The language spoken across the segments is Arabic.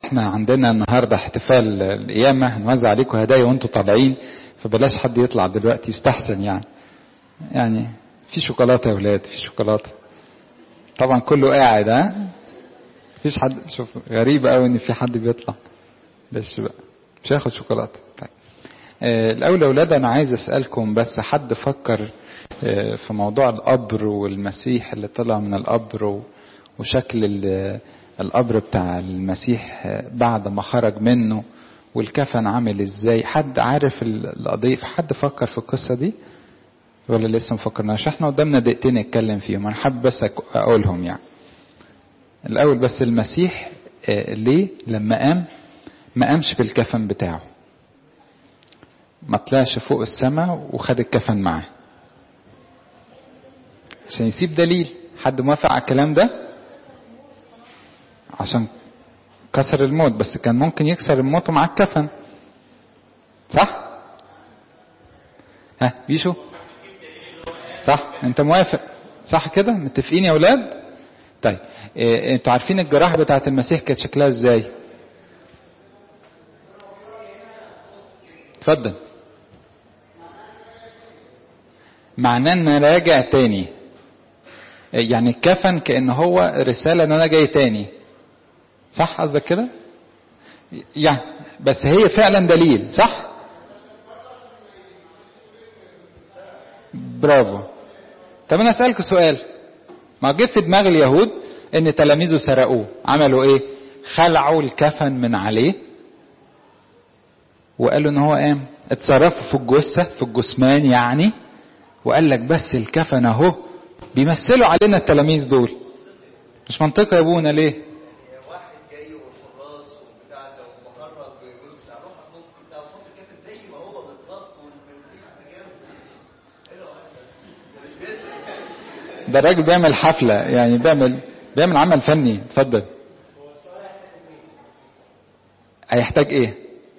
احنا عندنا النهاردة احتفال القيامة، هنوزع عليكم هدايا وانتوا طالعين، فبلاش حد يطلع دلوقتي يستحسن يعني في شوكولاتة يا ولاد، في شوكولاتة طبعا كله قاعد. مفيش حد. شوف غريب قوي ان في حد بيطلع، بس بقى مش هياخد شوكولاتة. طيب الاول يا ولاد انا عايز اسألكم، بس حد فكر في موضوع القبر والمسيح اللي طلع من القبر وشكل القبر بتاع المسيح بعد ما خرج منه والكفن عامل ازاي؟ حد عارف القضية؟ حد فكر في القصة دي ولا لسه مفكرناش؟ احنا قدامنا دقيقتين نتكلم فيهم، انا حابب بس اقولهم يعني. الاول بس المسيح ليه لما قام ما قامش بالكفن بتاعه، ما طلعش فوق السماء وخد الكفن معاه؟ عشان يسيب دليل. حد موافق على الكلام ده؟ عشان كسر الموت، بس كان ممكن يكسر الموت مع الكفن، صح؟ بيشو صح؟ انت موافق صح كده؟ متفقين يا اولاد؟ طيب انتوا عارفين الجراح بتاعت المسيح كانت شكلها ازاي؟ اتفضل. معناه ان انا راجع تاني، يعني الكفن كأنه هو رسالة ان انا جاي تاني، صح قصدك كده؟ يعني بس هي فعلا دليل، صح؟ برافو. طب انا اسألك سؤال، ما جه في دماغ اليهود ان تلاميذه سرقوه، عملوا ايه؟ خلعوا الكفن من عليه وقالوا ان هو قام، اتصرفوا في الجثة في الجثمان يعني، وقال لك بس الكفن اهو، بيمثلوا علينا التلاميذ دول. مش منطقي يا ابونا ليه؟ واحد جاي والحراس وبتاع ده ومقرب بيبص اروح احط بتاع احط الكفن زي ما هو بالظبط ده الراجل بيعمل حفلة يعني، بيعمل عمل فني. اتفضل. هيحتاج ايه؟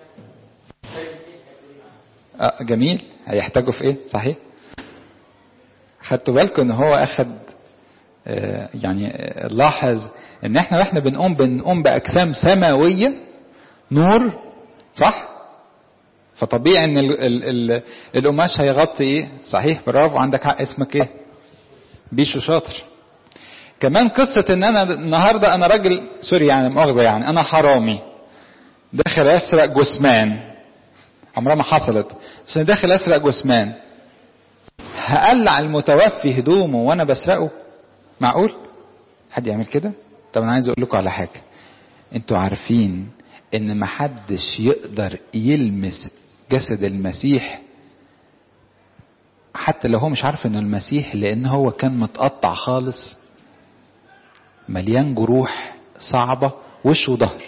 جميل. هيحتاجوا في ايه؟ صحيح. خدتوا بالكم ان هو اخد يعني لاحظ ان احنا بنقوم باجسام سماوية نور، صح؟ فطبيعي ان القماش هيغطي ايه؟ صحيح، برافو، عندك حق. اسمك ايه؟ بيشو، شاطر. كمان قصة ان انا النهاردة انا راجل سوري يعني مؤاخذة، يعني انا حرامي داخل اسرق جثمان، عمرها ما حصلت، بس انا داخل اسرق جثمان، هقلع المتوفي هدومه وانا بسرقه؟ معقول حد يعمل كده؟ طب انا عايز اقول لكم على حاجة، انتوا عارفين ان محدش يقدر يلمس جسد المسيح حتى لو هو مش عارف انه المسيح، لان هو كان متقطع خالص، مليان جروح صعبة وش وظهر.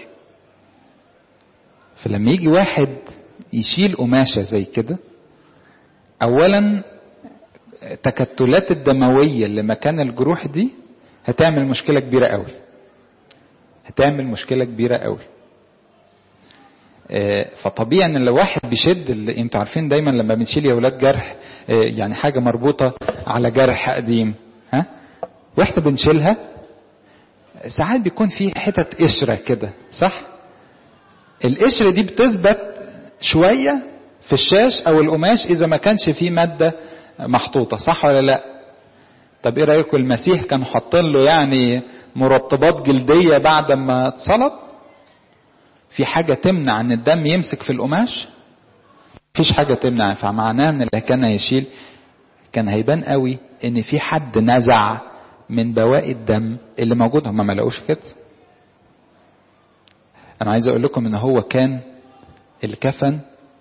فلما يجي واحد يشيل قماشة زي كده، اولا تكتلات الدموية اللي مكان الجروح دي هتعمل مشكلة كبيرة قوي، هتعمل مشكلة كبيرة قوي. فطبيعي ان لو واحد بيشد، انتوا عارفين دايما لما بنشيل يا ولاد جرح يعني حاجة مربوطة على جرح قديم، واحنا بنشيلها ساعات بيكون في حتت قشرة كده، صح؟ القشرة دي بتثبت شوية في الشاش او القماش اذا ما كانش فيه مادة محطوطة، صح ولا لا؟ طب ايه رأيكم المسيح كانوا حاطين له يعني مرطبات جلدية بعد ما اتصلب؟ في حاجة تمنع ان الدم يمسك في القماش؟ مفيش حاجة تمنع. فمعناه ان اللي كان هيشيل كان هيبان قوي ان في حد نزع من بواقي الدم اللي موجود، هم ما لقوش كده. انا عايز اقول لكم ان هو كان الكفن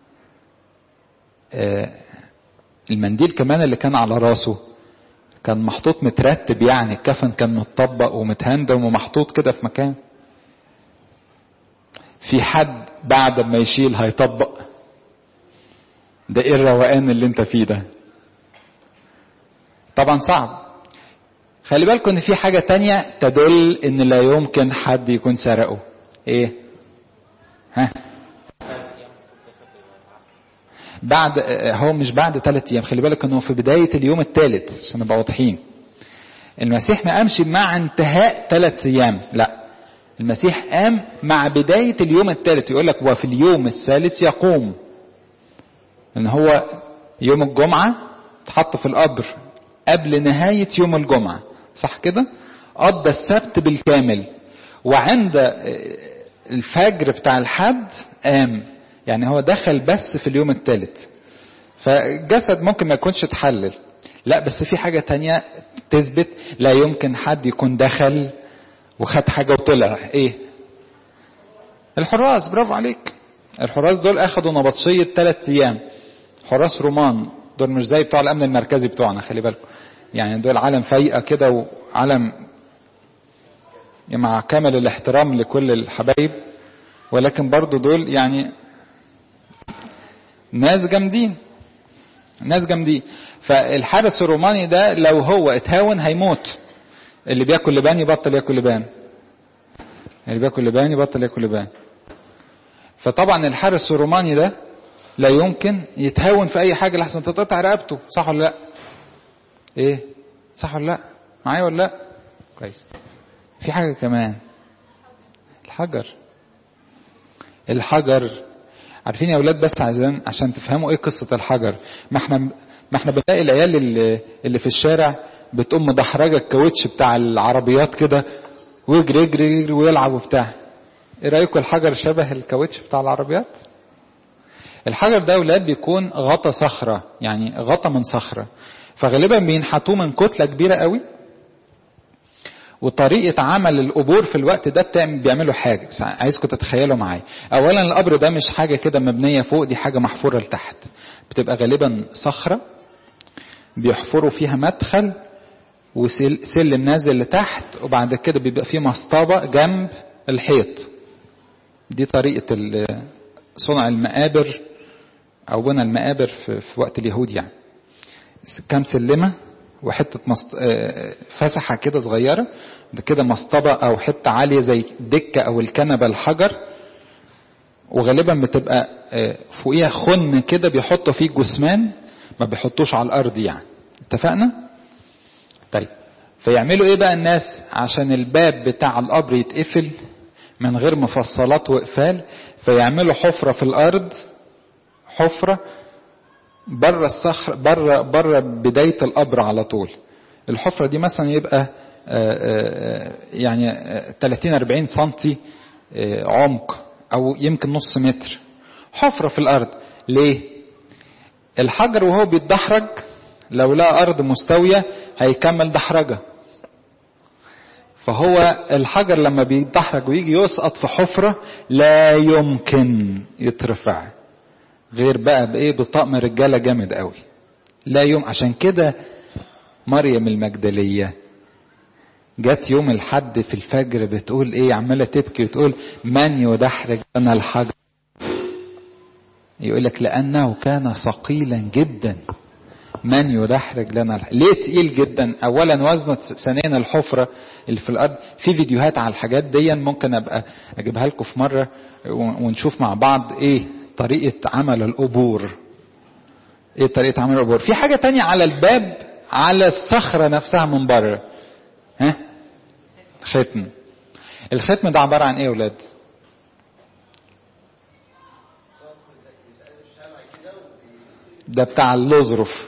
المنديل كمان اللي كان على راسه كان محطوط مترتب، يعني الكفن كان متطبق ومتهندم ومحطوط كده في مكان. في حد بعد ما يشيل هيطبق؟ ده ايه الروقان اللي انت فيه ده؟ طبعا صعب. خلي بالكم ان في حاجة تانية تدل ان لا يمكن حد يكون سرقه. ايه؟ بعد، هو مش بعد 3 ايام، خلي بالك انه في بداية اليوم الثالث عشان نبقى واضحين. المسيح ما قامش مع انتهاء 3 ايام، لا، المسيح قام مع بداية اليوم الثالث. يقول لك وفي اليوم الثالث يقوم، ان هو يوم الجمعة اتحط في القبر قبل نهاية يوم الجمعة، صح كده؟ قضى السبت بالكامل، وعند الفجر بتاع الحد قام. يعني هو دخل بس في اليوم الثالث. فالجسد ممكن ما يكونش اتحلل، لا بس في حاجة تانية تثبت لا يمكن حد يكون دخل وخد حاجة وطلع. ايه؟ الحراس، برافو عليك. الحراس دول اخدوا نبطشية 3 ايام، حراس رومان. دول مش زي بتوع الامن المركزي بتوعنا، خلي بالكم. يعني دول علم فايقة كده، وعلم مع كامل الاحترام لكل الحبايب، ولكن برضو دول يعني ناس جامدين، ناس جامدين. فالحارس الروماني ده لو هو اتهاون هيموت. اللي بياكل لبان يبطل ياكل لبان، اللي بياكل لبان يبطل ياكل لبان. فطبعا الحارس الروماني ده لا يمكن يتهاون في اي حاجة لحسن تتقطع رقبته، صح ولا لا؟ ايه؟ صح ولا لا؟ معايا ولا لا؟ كويس. في حاجة كمان، الحجر. عارفين يا اولاد، بس عشان تفهموا ايه قصة الحجر. ما احنا بنلاقي العيال اللي في الشارع بتقوم مدحرجة الكاوتش بتاع العربيات كده، ويجري يجري يجري ويلعب وبتاع. ايه رايكم الحجر شبه الكاوتش بتاع العربيات؟ الحجر ده اولاد بيكون غطا صخرة، يعني غطا من صخرة، فغالبا بينحتوه من كتلة كبيرة قوي. وطريقة عمل القبور في الوقت ده بيعملوا حاجة، بس عايزكم تتخيلوا معايا. اولا القبر ده مش حاجة كده مبنية فوق، دي حاجة محفورة لتحت. بتبقى غالبا صخرة بيحفروا فيها مدخل وسلم نازل لتحت، وبعد كده بيبقى فيه مسطبة جنب الحيط. دي طريقة صنع المقابر او بنى المقابر في وقت اليهود. يعني كام سلمة وحتة فسحة كده صغيرة، ده كده مسطبة او حتة عالية زي دكة او الكنبة الحجر، وغالبا بتبقى فوقيها خن كده بيحطوا فيه جثمان، ما بيحطوش على الارض. يعني اتفقنا؟ طيب فيعملوا ايه بقى الناس عشان الباب بتاع القبر يتقفل من غير مفصلات وقفال؟ فيعملوا حفرة في الارض، حفرة بره الصخر، بره بداية القبر على طول. الحفرة دي مثلا يبقى يعني 30-40 سنتي عمق، او يمكن نص متر. حفرة في الارض. ليه؟ الحجر وهو بيتدحرج لو لقى ارض مستوية هيكمل دحرجة، فهو الحجر لما بيتدحرج ويجي يسقط في حفرة لا يمكن يترفع، غير بقى بايه؟ بطقم رجالة جامد قوي. لا يوم. عشان كده مريم المجدلية جت يوم الحد في الفجر بتقول ايه؟ عمالة تبكي وتقول من يدحرج لنا الحجر؟ يقول لك لانه كان ثقيلا جدا. من يدحرج لنا ليه تقيل جدا؟ اولا وزنة، ثانيا الحفرة اللي في الارض. في فيديوهات على الحاجات دي ممكن ابقى اجيبها لكم في مرة ونشوف مع بعض ايه طريقة عمل القبور. ايه طريقة عمل القبور؟ في حاجة تانية على الباب، على الصخرة نفسها من بره. ها؟ ختم. الختم ده عبارة عن ايه يا ولاد؟ ده بتاع اللزرف.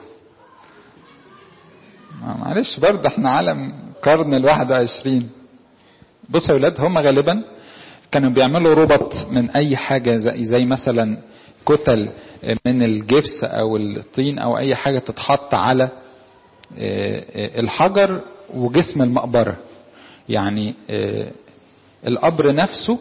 معلش برضه احنا عالم قرن 21. بصوا يا ولاد، هم غالبا كانوا بيعملوا ربط من اي حاجة زي مثلا كتل من الجبس او الطين او اي حاجة تتحط على الحجر وجسم المقبرة. يعني القبر نفسه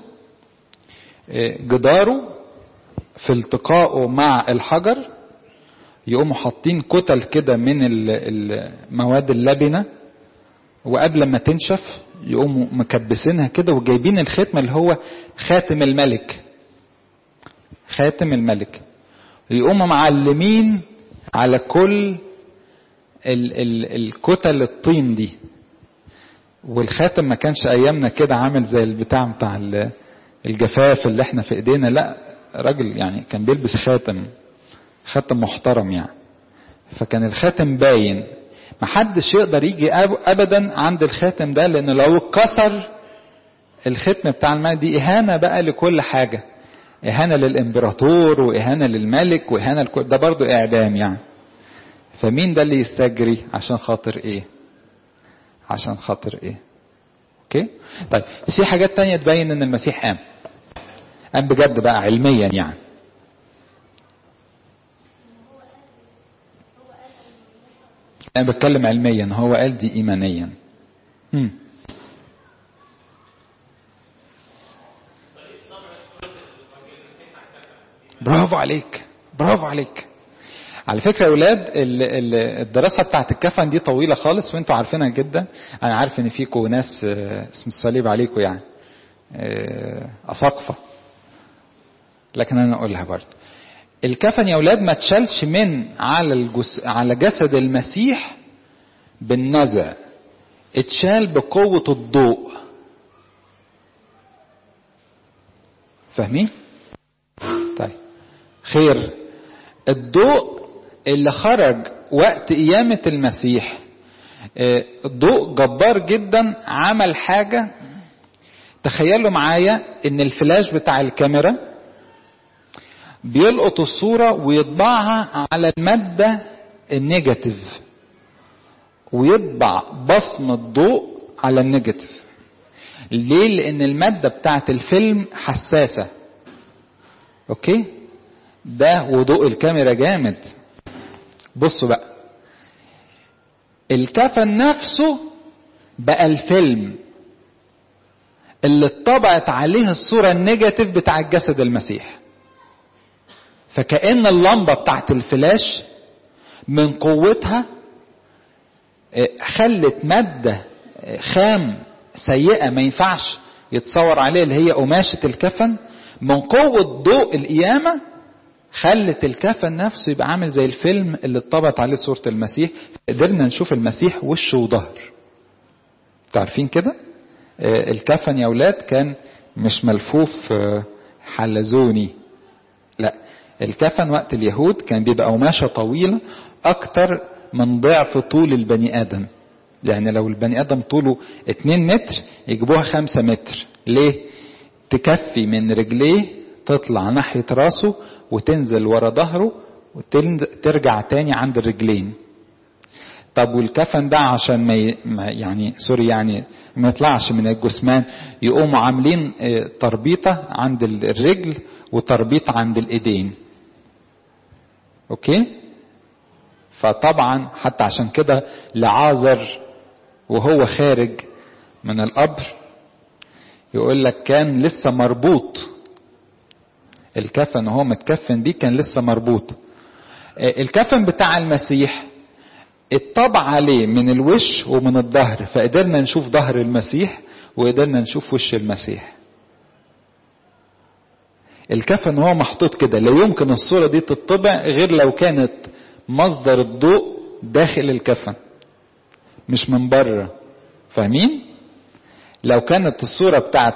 جداره في التقائه مع الحجر يقوموا حاطين كتل كده من المواد اللبنة، وقبل ما تنشف يقوموا مكبسينها كده وجايبين الختم اللي هو خاتم الملك. خاتم الملك يقوموا معلمين على كل الكتل الطين دي. والخاتم ما كانش ايامنا كده عامل زي البتاع بتاع الجفاف اللي احنا في ايدينا، لا راجل يعني كان بيلبس خاتم محترم يعني. فكان الخاتم باين، محدش يقدر يجي ابدا عند الخاتم ده، لان لو اتكسر الختم بتاع الملك دي إهانة بقى لكل حاجة، إهانة للإمبراطور وإهانة للملك وإهانة لكل ده، برضو إعدام يعني. فمين ده اللي يستجري عشان خاطر إيه؟ عشان خاطر إيه؟ أوكي؟ طيب في حاجات تانية تبين إن المسيح قام بجد بقى علميا يعني. أنا بتكلم علميا، هو قال دي إيمانيا. برافو عليك، برافو عليك. على فكرة يا أولاد الدراسة بتاعت الكفن دي طويلة خالص وانتوا عارفينها جدا. أنا عارف إن فيكم ناس اسم الصليب عليكم يعني أساقفة، لكن أنا أقولها برضه. الكفن يا أولاد ما تشالش من على جسد المسيح بالنزع، اتشال بقوة الضوء. فاهمين؟ طيب خير. الضوء اللي خرج وقت قيامة المسيح ضوء جبار جدا، عمل حاجة. تخيلوا معايا ان الفلاش بتاع الكاميرا بيلقط الصورة ويطبعها على المادة النيجاتيف، ويطبع بصم الضوء على النيجاتيف. ليه؟ لان المادة بتاعت الفيلم حساسة. اوكي؟ ده وضوء الكاميرا جامد. بصوا بقى، الكفن نفسه بقى الفيلم اللي اتطبعت عليه الصورة النيجاتيف بتاع الجسد المسيح. فكأن اللمبة بتاعت الفلاش من قوتها خلت مادة خام سيئة ما ينفعش يتصور عليها، اللي هي قماشة الكفن، من قوة ضوء القيامة خلت الكفن نفسه يبقى عامل زي الفيلم اللي اتطبعت عليه صورة المسيح. قدرنا نشوف المسيح وشه وظهر. تعرفين كده؟ الكفن يا أولاد كان مش ملفوف حلزوني، لا، الكفن وقت اليهود كان بيبقى قماشة طويلة أكتر من ضعف طول البني آدم. يعني لو البني آدم طوله 2 متر يجيبوها 5 متر. ليه؟ تكفي من رجليه تطلع ناحية راسه وتنزل ورا ظهره وترجع تاني عند الرجلين. طب والكفن ده عشان ما يطلعش من الجثمان، يقوموا عاملين تربيطة عند الرجل وتربيطة عند الايدين. اوكي؟ فطبعا حتى عشان كده لعازر وهو خارج من القبر يقول لك كان لسه مربوط، الكفن وهو متكفن بيه كان لسه مربوط. الكفن بتاع المسيح اتطبع عليه من الوش ومن الظهر، فقدرنا نشوف ظهر المسيح وقدرنا نشوف وش المسيح. الكفن وهو محطوط كده لا يمكن الصورة دي تطبع غير لو كانت مصدر الضوء داخل الكفن مش من بره. فاهمين؟ لو كانت الصورة بتاعت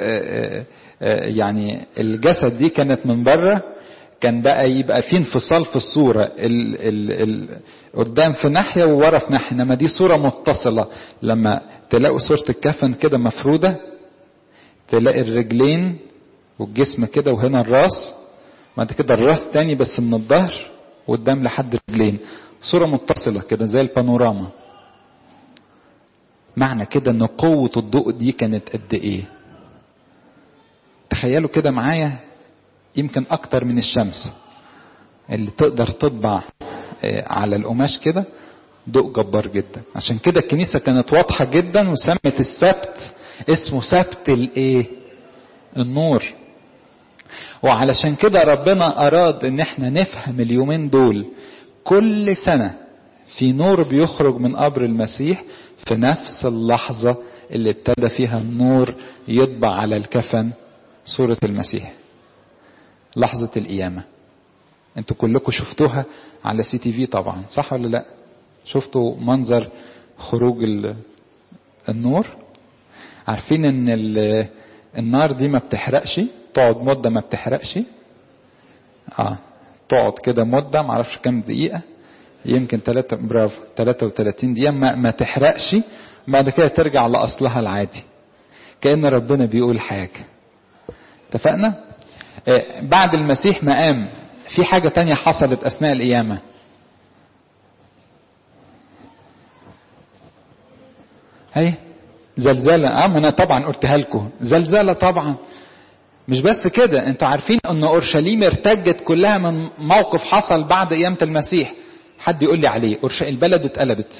يعني الجسد دي كانت من بره كان بقى يبقى في انفصال في الصورة، قدام في ناحية وورا في ناحية. انما دي صورة متصلة. لما تلاقوا صورة الكفن كده مفرودة تلاقي الرجلين والجسم كده وهنا الراس، بعد كده الراس تاني بس من الظهر قدام لحد الرجلين، صورة متصلة كده زي البانوراما. معنى كده ان قوة الضوء دي كانت قد ايه؟ تخيلوا كده معايا، يمكن اكتر من الشمس اللي تقدر تطبع على القماش كده ضوء جبار جدا. عشان كده الكنيسة كانت واضحة جدا وسمت السبت اسمه سبت الايه؟ النور. وعلشان كده ربنا اراد ان احنا نفهم اليومين دول كل سنة في نور بيخرج من قبر المسيح في نفس اللحظة اللي ابتدى فيها النور يطبع على الكفن صورة المسيح، لحظة القيامة. انتوا كلكم شفتوها على CTV طبعا، صح ولا لا؟ شفتوا منظر خروج النور؟ عارفين ان النار دي ما بتحرقش، تقعد مدة ما بتحرقش. تقعد كده مدة معرفش كام دقيقة، يمكن 33 دقيقة ما تحرقش، بعد كده ترجع لأصلها العادي. كأن ربنا بيقول حاجة. اتفقنا؟ بعد المسيح ما قام في حاجة تانية حصلت أثناء القيامة. هي زلزالة. ما أنا طبعا قلتها لكم، زلزالة طبعا. مش بس كده، انتوا عارفين ان اورشليم ارتجت كلها من موقف حصل بعد قيامة المسيح. حد يقول لي عليه؟ البلد اتقلبت.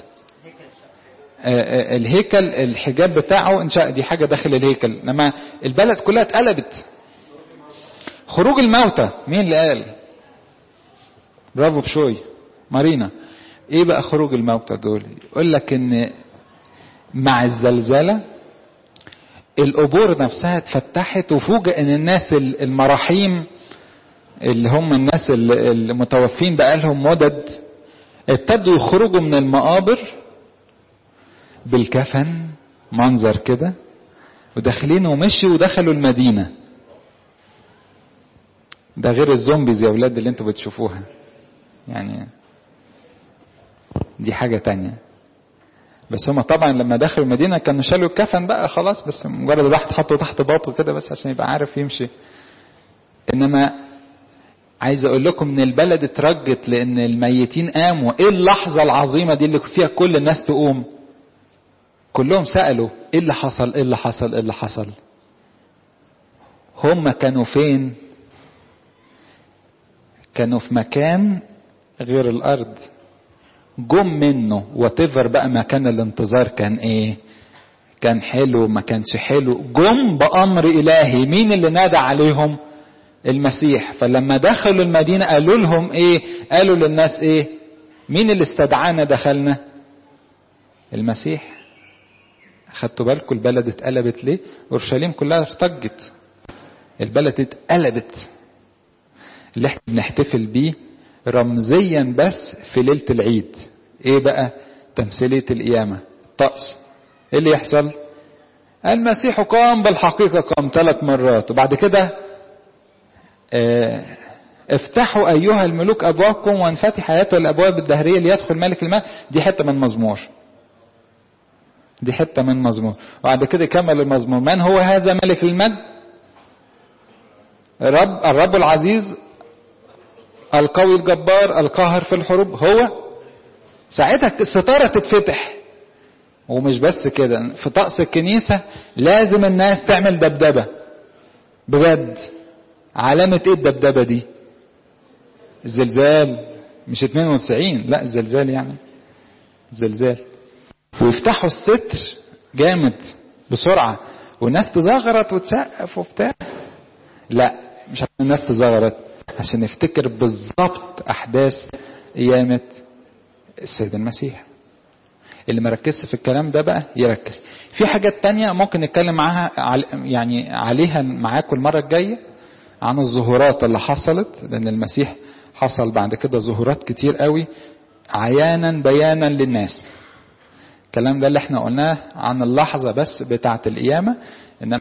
الهيكل الحجاب بتاعه انشاء، دي حاجة داخل الهيكل، انما البلد كلها اتقلبت. خروج الموتى، مين اللي قال؟ برافو بشوي مارينا. ايه بقى خروج الموتى دول؟ يقول لك ان مع الزلزلة القبور نفسها اتفتحت، وفوجئ ان الناس المراحيم اللي هم الناس المتوفين بقى لهم مدد ابتدوا يخرجوا من المقابر بالكفن، منظر كده، وداخلين ومشوا ودخلوا المدينة. ده غير الزومبيز يا ولاد اللي انتوا بتشوفوها، يعني دي حاجة تانية. بس هما طبعا لما دخلوا المدينة كانوا شالوا الكفن بقى خلاص، بس مجرد واحد حطه تحت باطه كده بس عشان يبقى عارف يمشي. انما عايز اقول لكم ان البلد اترجت لان الميتين قاموا. ايه اللحظة العظيمة دي اللي فيها كل الناس تقوم؟ كلهم سألوا ايه اللي حصل، ايه اللي حصل، ايه اللي حصل. هم كانوا فين؟ كانوا في مكان غير الارض، جم منه واتيفر بقى مكان الانتظار كان ايه، كان حلو ما كانش حلو، جم بأمر إلهي. مين اللي نادى عليهم؟ المسيح. فلما دخلوا المدينة قالوا لهم ايه؟ قالوا للناس ايه؟ مين اللي استدعانا دخلنا؟ المسيح. خدتوا بالكم البلد اتقلبت ليه؟ اورشليم كلها ارتجت، البلد اتقلبت. اللي احنا بنحتفل بيه رمزيا بس في ليلة العيد. ايه بقى؟ تمثيلية القيامة، الطقس. ايه اللي يحصل؟ المسيح قام، بالحقيقة قام 3 مرات. وبعد كده افتحوا ايها الملوك ابوابكم وانفتح ايتها الابواب الدهرية ليدخل ملك الماء. دي حتة من مزمور، دي حتة من مزمور. وبعد كده كمل المزمور: من هو هذا ملك المجد؟ الرب العزيز القوي الجبار القاهر في الحروب. هو ساعتها الستارة تتفتح. ومش بس كده، في طقس الكنيسة لازم الناس تعمل دبدبة بجد. علامة ايه الدبدبة دي؟ الزلزال، مش 92، لا الزلزال يعني زلزال. ويفتحوا الستر جامد بسرعة والناس تزغرط وتسقف وبتاع. لا مش عشان الناس تزغرط، عشان نفتكر بالظبط احداث قيامة السيد المسيح. اللي مركزش في الكلام ده بقى يركز. في حاجات تانية ممكن نتكلم معاها يعني عليها معاكم المرة الجاية، عن الظهورات اللي حصلت، لان المسيح حصل بعد كده ظهورات كتير قوي عيانا بيانا للناس. الكلام ده اللي احنا قلناه عن اللحظة بس بتاعة القيامة.